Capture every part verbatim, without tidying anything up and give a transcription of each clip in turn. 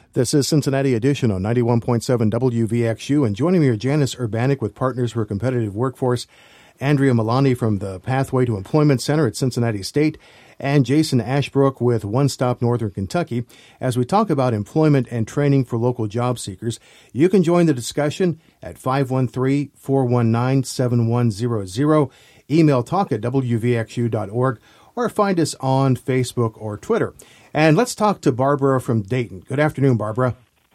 This is Cincinnati Edition on ninety-one point seven W V X U, and joining me are Janice Urbanic with Partners for a Competitive Workforce, Andrea Milani from the Pathway to Employment Center at Cincinnati State, and Jason Ashbrook with One Stop Northern Kentucky. As we talk about employment and training for local job seekers, you can join the discussion at five one three, four one nine, seven one zero zero, email talk at w v x u dot org, or find us on Facebook or Twitter. And let's talk to Barbara from Dayton. Good afternoon, Barbara.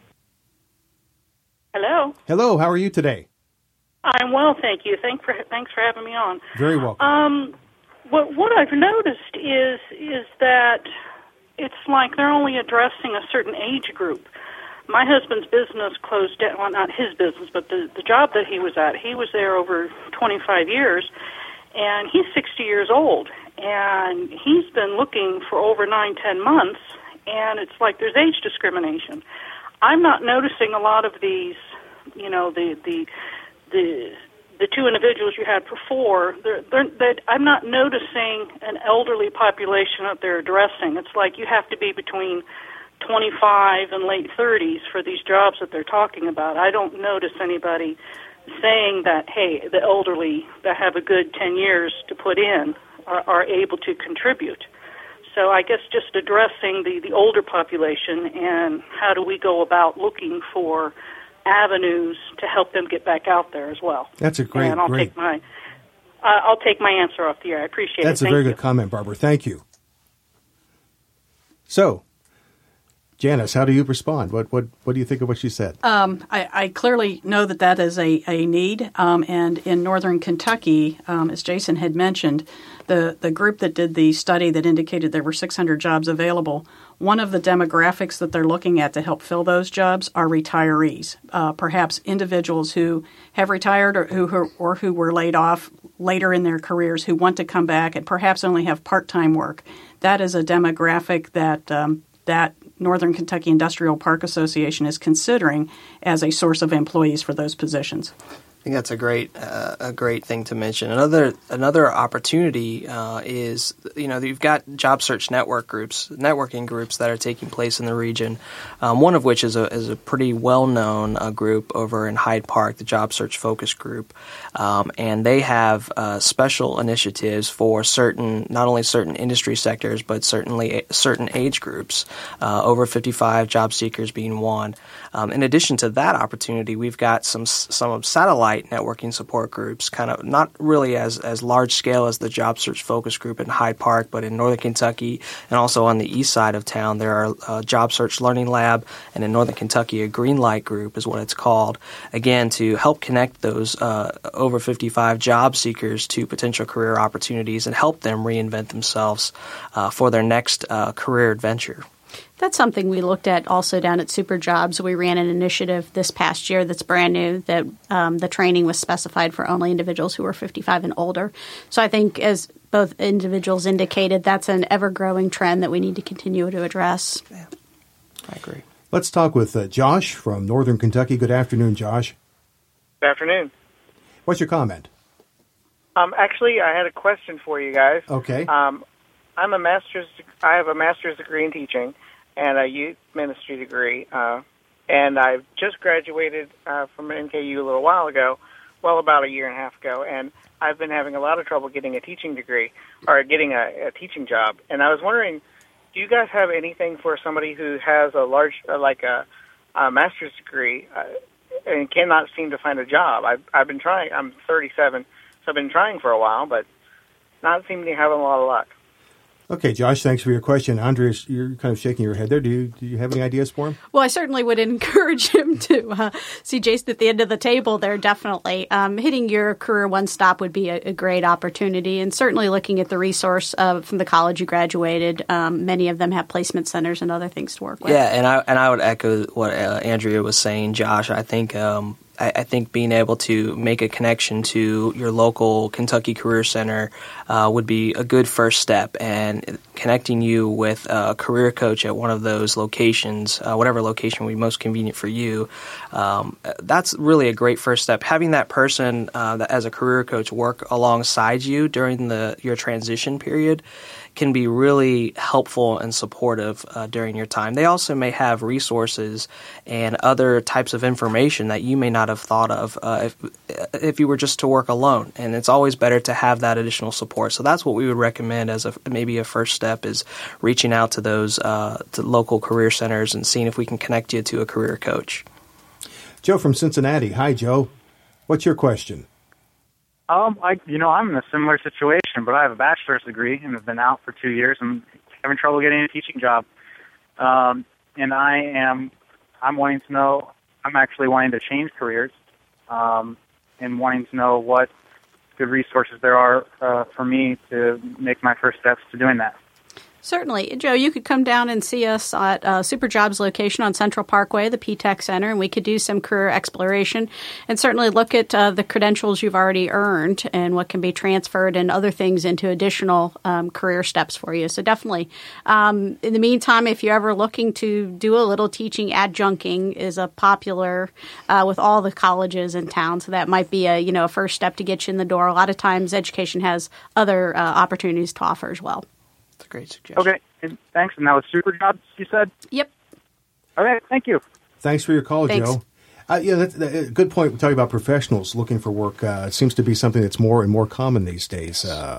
Hello. Hello, how are you today? I'm well, thank you. Thanks for thanks for having me on. Very welcome. Um, what what I've noticed is is that it's like they're only addressing a certain age group. My husband's business closed down. Well, not his business, but the the job that he was at. He was there over twenty-five years, and he's sixty years old. And he's been looking for over nine, ten months, and it's like there's age discrimination. I'm not noticing a lot of these, you know, the the the the two individuals you had before. They're, they're, they're, I'm not noticing an elderly population that they're addressing. It's like you have to be between twenty-five and late thirties for these jobs that they're talking about. I don't notice anybody saying that, hey, the elderly that have a good ten years to put in Are, are able to contribute. So I guess just addressing the, the older population and how do we go about looking for avenues to help them get back out there as well. That's a great, and I'll great. take my uh, I'll take my answer off the air. I appreciate That's it. That's a very you. good comment, Barbara. Thank you. So, Janice, how do you respond? What what what do you think of what she said? Um, I, I clearly know that that is a, a need, um, and in northern Kentucky, um, as Jason had mentioned, the, the group that did the study that indicated there were six hundred jobs available, one of the demographics that they're looking at to help fill those jobs are retirees, uh, perhaps individuals who have retired or who, or who were laid off later in their careers who want to come back and perhaps only have part-time work. That is a demographic that um, that Northern Kentucky Industrial Park Association is considering as a source of employees for those positions. I think that's a great uh, a great thing to mention. Another another opportunity uh, is, you know, you've got job search network groups, networking groups that are taking place in the region. Um, one of which is a is a pretty well known uh, group over in Hyde Park, the Job Search Focus Group, um, and they have uh, special initiatives for certain, not only certain industry sectors, but certainly a, certain age groups, uh, over fifty-five job seekers being one. Um, in addition to that opportunity, we've got some some satellite networking support groups, kind of not really as, as large scale as the Job Search Focus Group in Hyde Park, but in Northern Kentucky and also on the east side of town, there are a Job Search Learning Lab, and in Northern Kentucky, a Green Light Group is what it's called, again, to help connect those uh, over fifty-five job seekers to potential career opportunities and help them reinvent themselves uh, for their next uh, career adventure. That's something we looked at also down at Super Jobs. We ran an initiative this past year that's brand new, that um, the training was specified for only individuals who were fifty-five and older. So I think, as both individuals indicated, that's an ever-growing trend that we need to continue to address. Yeah, I agree. Let's talk with uh, Josh from Northern Kentucky. Good afternoon, Josh. Good afternoon. What's your comment? Um, actually, I had a question for you guys. Okay. Um, I'm a master's. I have a master's degree in teaching and a youth ministry degree, uh, and I've just graduated uh, from N K U a little while ago, well, about a year and a half ago, and I've been having a lot of trouble getting a teaching degree or getting a, a teaching job. And I was wondering, do you guys have anything for somebody who has a large, uh, like a, a master's degree uh, and cannot seem to find a job? I've, I've been trying. I'm thirty-seven, so I've been trying for a while, but not seeming to have a lot of luck. Okay, Josh, thanks for your question. Andrea, you're kind of shaking your head there. Do you do you have any ideas for him? Well, I certainly would encourage him to uh, see Jason at the end of the table there, definitely. Um, hitting your career one stop would be a, a great opportunity, and certainly looking at the resource of, from the college you graduated. Um, many of them have placement centers and other things to work with. Yeah, and I, and I would echo what uh, Andrea was saying, Josh. I think um, I, I think being able to make a connection to your local Kentucky Career Center uh, would be a good first step, and connecting you with a career coach at one of those locations, uh, whatever location would be most convenient for you, um, that's really a great first step. Having that person uh, that as a career coach work alongside you during the your transition period can be really helpful and supportive uh, during your time. They also may have resources and other types of information that you may not have thought of uh, if, if you were just to work alone. And it's always better to have that additional support. So that's what we would recommend as a maybe a first step, is reaching out to those uh, to local career centers and seeing if we can connect you to a career coach. Joe from Cincinnati. Hi, Joe. What's your question? Um, I, you know, I'm in a similar situation, but I have a bachelor's degree and have been out for two years and having trouble getting a teaching job. Um, and I am, I'm wanting to know, I'm actually wanting to change careers, um, and wanting to know what good resources there are uh, for me to make my first steps to doing that. Certainly. Joe, you could come down and see us at uh, SuperJobs location on Central Parkway, the P TEC Center, and we could do some career exploration and certainly look at uh, the credentials you've already earned and what can be transferred and other things into additional um, career steps for you. So definitely. Um, in the meantime, if you're ever looking to do a little teaching, adjuncting is a popular uh, with all the colleges in town. So that might be a, you know, a first step to get you in the door. A lot of times education has other uh, opportunities to offer as well. That's a great suggestion. Okay, and thanks. And that was SuperJobs, you said? Yep. Okay, thank you. Thanks for your call, Thanks. Joe. Uh, yeah, that's a good point. We're talking about professionals looking for work. Uh, it seems to be something that's more and more common these days. Uh,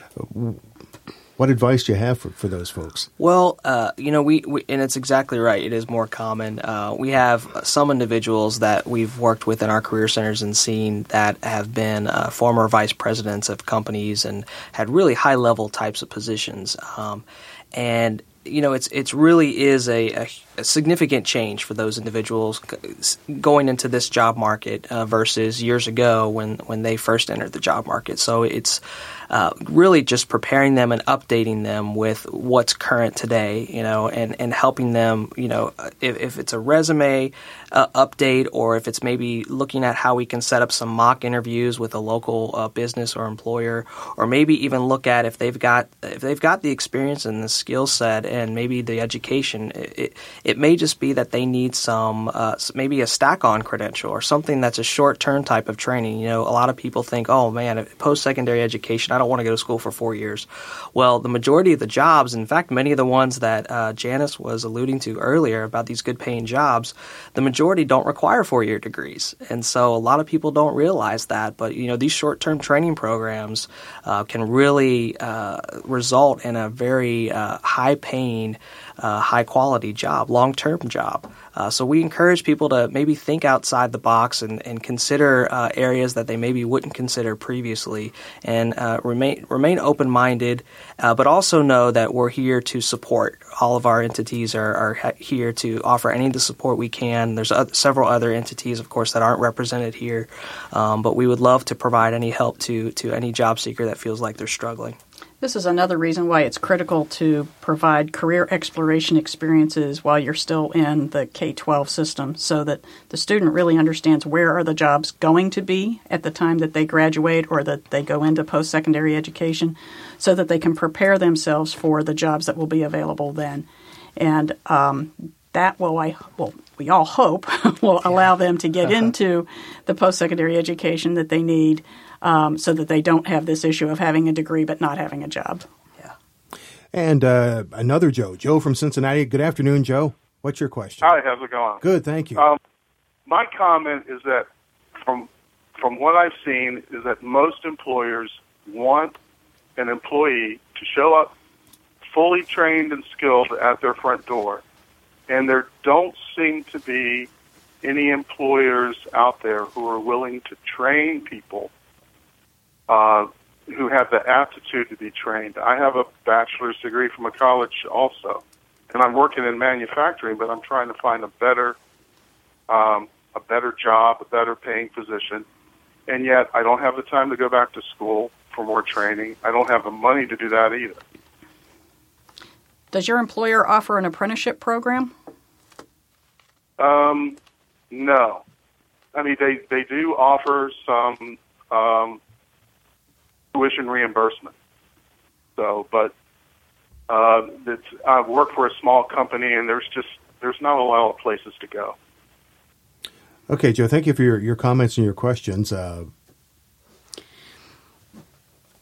what advice do you have for, for those folks? Well, uh, you know, we, we and it's exactly right. It is more common. Uh, we have some individuals that we've worked with in our career centers and seen that have been uh, former vice presidents of companies and had really high level types of positions. Um, and you know, it's it's really is a, a, a significant change for those individuals going into this job market uh, versus years ago when, when they first entered the job market. So it's uh, really just preparing them and updating them with what's current today, you know, and, and helping them, you know, if, if it's a resume uh, update or if it's maybe looking at how we can set up some mock interviews with a local uh, business or employer, or maybe even look at if they've got if they've got the experience and the skill set and maybe the education. It, it may just be that they need some, uh, maybe a stack-on credential or something that's a short-term type of training. You know, a lot of people think, oh, man, post-secondary education, I don't want to go to school for four years. Well, the majority of the jobs, in fact, many of the ones that uh, Janice was alluding to earlier about these good-paying jobs, the majority don't require four-year degrees. And so a lot of people don't realize that. But, you know, these short-term training programs uh, can really uh, result in a very uh, high-paying Uh, high-quality job, long-term job. Uh, so we encourage people to maybe think outside the box and, and consider uh, areas that they maybe wouldn't consider previously, and uh, remain remain open-minded, uh, but also know that we're here to support. All of our entities are, are ha- here to offer any of the support we can. There's other, several other entities, of course, that aren't represented here, um, but we would love to provide any help to, to any job seeker that feels like they're struggling. This is another reason why it's critical to provide career exploration experiences while you're still in the K twelve system, so that the student really understands where are the jobs going to be at the time that they graduate or that they go into post-secondary education, so that they can prepare themselves for the jobs that will be available then. And um, that will, I well, we all hope, will allow them to get into the post-secondary education that they need, Um, so that they don't have this issue of having a degree but not having a job. Yeah. And uh, another Joe, Joe from Cincinnati. Good afternoon, Joe. What's your question? Hi, how's it going? Good, thank you. Um, my comment is that from from what I've seen is that most employers want an employee to show up fully trained and skilled at their front door. And there don't seem to be any employers out there who are willing to train people Uh, who have the aptitude to be trained. I have a bachelor's degree from a college also, and I'm working in manufacturing, but I'm trying to find a better, um, a better job, a better paying position, and yet I don't have the time to go back to school for more training. I don't have the money to do that either. Does your employer offer an apprenticeship program? Um, no. I mean, they, they do offer some um, tuition reimbursement. So, but uh, it's, I work for a small company, and there's just there's not a lot of places to go. Okay, Joe, thank you for your, your comments and your questions. Uh,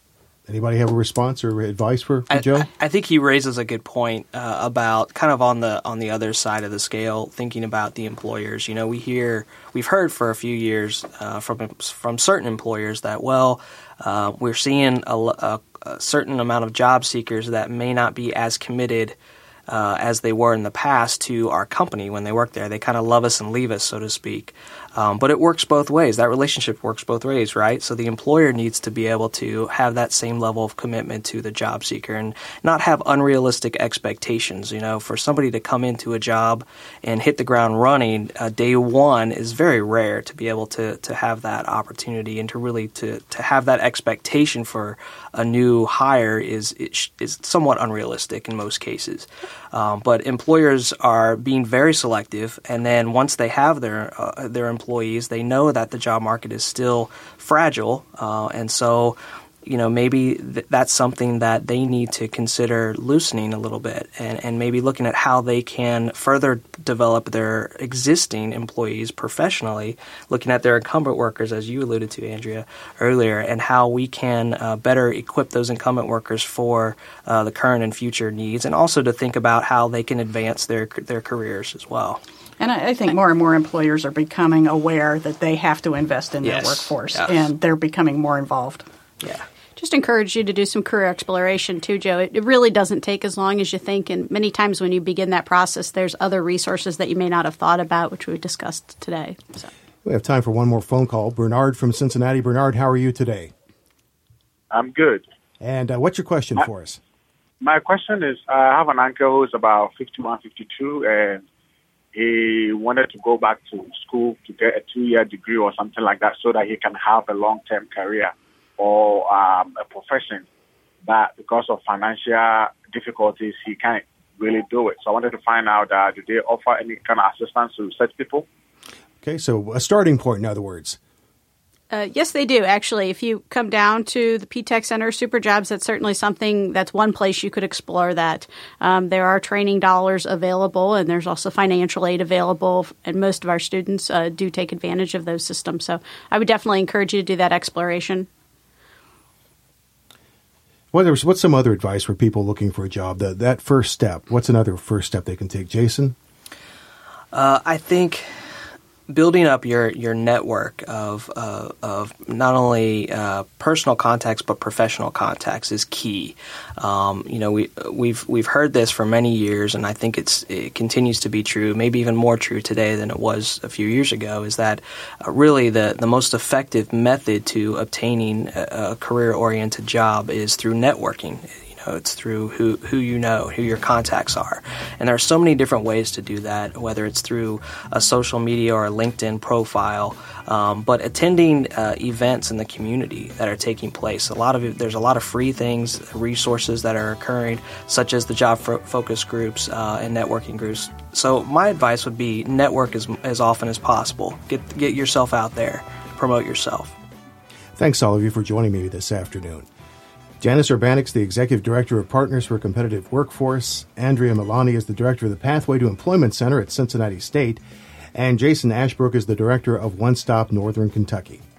Anybody have a response or advice for, for I, Joe? I think he raises a good point uh, about kind of on the on the other side of the scale, thinking about the employers. You know, we hear we've heard for a few years uh, from from certain employers that well, uh, we're seeing a, a, a certain amount of job seekers that may not be as committed uh, as they were in the past to our company when they work there. They kind of love us and leave us, so to speak. Um, but it works both ways. That relationship works both ways, right? So the employer needs to be able to have that same level of commitment to the job seeker and not have unrealistic expectations. You know, for somebody to come into a job and hit the ground running uh, day one is very rare to be able to to have that opportunity and to really to, to have that expectation for a new hire is is somewhat unrealistic in most cases. Um, but employers are being very selective, and then once they have their uh, their employees, they know that the job market is still fragile, uh, and so you know maybe th- that's something that they need to consider loosening a little bit, and, and maybe looking at how they can further develop their existing employees professionally, looking at their incumbent workers, as you alluded to, Andrea, earlier, and how we can uh, better equip those incumbent workers for uh, the current and future needs, and also to think about how they can advance their their careers as well. And I, I think more and more employers are becoming aware that they have to invest in Yes. their workforce, Yes. and they're becoming more involved. Yeah. Just encourage you to do some career exploration too, Joe. It, it really doesn't take as long as you think, and many times when you begin that process, there's other resources that you may not have thought about, which we discussed today. So. We have time for one more phone call. Bernard from Cincinnati. Bernard, how are you today? I'm good. And uh, what's your question my, for us? My question is, uh, I have an uncle who's about fifty-one, fifty-two, and he wanted to go back to school to get a two-year degree or something like that so that he can have a long-term career or um, a profession. But because of financial difficulties, he can't really do it. So I wanted to find out, uh, do they offer any kind of assistance to such people? Okay, so a starting point, in other words. Uh, yes, they do, actually. If you come down to the P TECH Center, Super Jobs, that's certainly something, that's one place you could explore that. Um, there are training dollars available, and there's also financial aid available, and most of our students uh, do take advantage of those systems. So I would definitely encourage you to do that exploration. What's, what's some other advice for people looking for a job? The, that first step, what's another first step they can take? Jason? Uh, I think building up your, your network of uh, of not only uh, personal contacts but professional contacts is key. Um, you know, we we've we've heard this for many years, and I think it's it continues to be true, maybe even more true today than it was a few years ago. Is that uh, really the the most effective method to obtaining a, a career oriented job is through networking. It's through who, who you know, who your contacts are. And there are so many different ways to do that, whether it's through a social media or a LinkedIn profile, um, but attending uh, events in the community that are taking place. A lot of it, there's a lot of free things, resources that are occurring, such as the job fo- focus groups uh, and networking groups. So my advice would be network as, as often as possible. Get, get yourself out there, promote yourself. Thanks all of you for joining me this afternoon. Janice Urbanek's the Executive Director of Partners for a Competitive Workforce. Andrea Milani is the Director of the Pathway to Employment Center at Cincinnati State. And Jason Ashbrook is the Director of One Stop Northern Kentucky.